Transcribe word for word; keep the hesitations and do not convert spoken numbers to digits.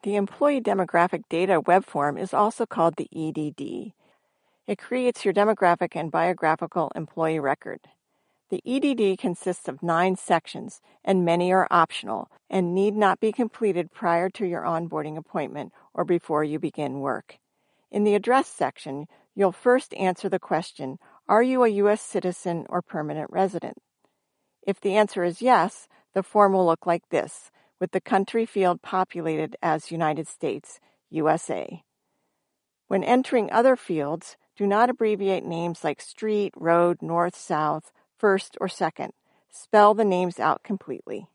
The Employee Demographic Data web form is also called the E D D. It creates your demographic and biographical employee record. The E D D consists of nine sections, and many are optional and need not be completed prior to your onboarding appointment or before you begin work. In the address section, you'll first answer the question, are you a U S citizen or permanent resident? If the answer is yes, the form will look like this, with the country field populated as United States, U S A. When entering other fields, do not abbreviate names like street, road, north, south, first, or second. Spell the names out completely.